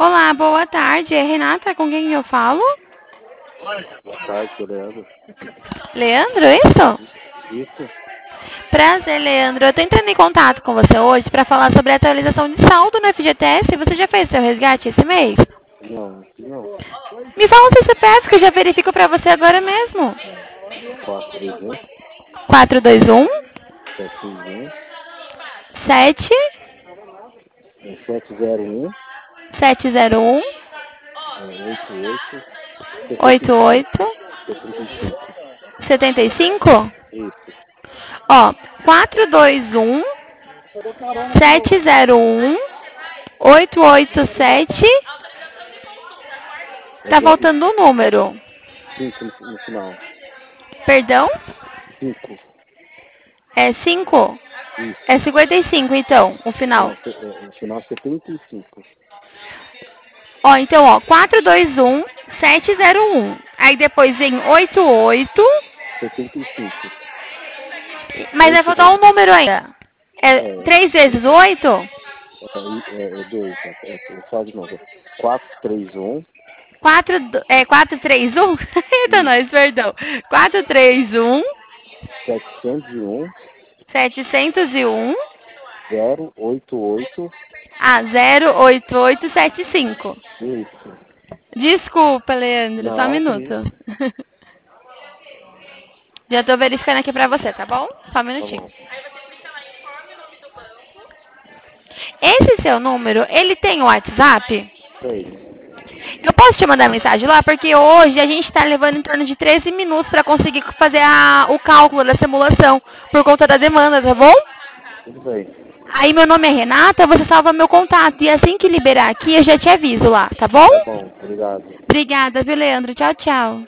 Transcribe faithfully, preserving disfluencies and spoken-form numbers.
Olá, boa tarde. É Renata, com quem eu falo? Boa tarde, sou Leandro. Leandro, isso? Isso? Prazer, Leandro. Eu tô entrando em contato com você hoje para falar sobre a atualização de saldo no F G T S. Você já fez seu resgate esse mês? Não, não. Me fala o seu C P F que eu já verifico para você agora mesmo. quatro três um, quatro dois um, sete seis um, sete sete zero um, sete zero um, oito oito, setenta oito e cinco. oito setenta e cinco. setenta e cinco. Isso. Ó, quatro dois um, sete zero um, oito oito sete. É Tá do- faltando um número. cinco no, no final. Perdão? cinco. É cinco? Isso. É cinquenta e cinco, então, o final. Não, se- é, no final setenta e cinco. Ó, então, ó, quatro dois um, sete zero um. Aí depois vem oito oito, setenta e cinco. mas vai oito faltar um número ainda. É é, três vezes oito? é, é, é dois. É, é, é, só de novo. quatro três um. quatro, é quatro três um? Eita, Isso. nós, perdão. quatro três um, setecentos e um, setecentos e um, zero oito oito. a zero oito oito sete cinco. Isso. Desculpa, Leandro, só um Não, que minuto. isso. Já tô verificando aqui pra você, tá bom? Só um Tá minutinho. bom. Esse seu número, ele tem o WhatsApp? Sei. Eu posso te mandar mensagem lá? Porque hoje a gente tá levando em torno de treze minutos pra conseguir fazer a, o cálculo da simulação, por conta da demanda, tá bom? Tudo bem. Aí meu nome é Renata, você salva meu contato. E assim que liberar aqui, eu já te aviso lá, tá bom? Tá bom. Obrigado. Obrigada, viu, Leandro? Tchau, tchau.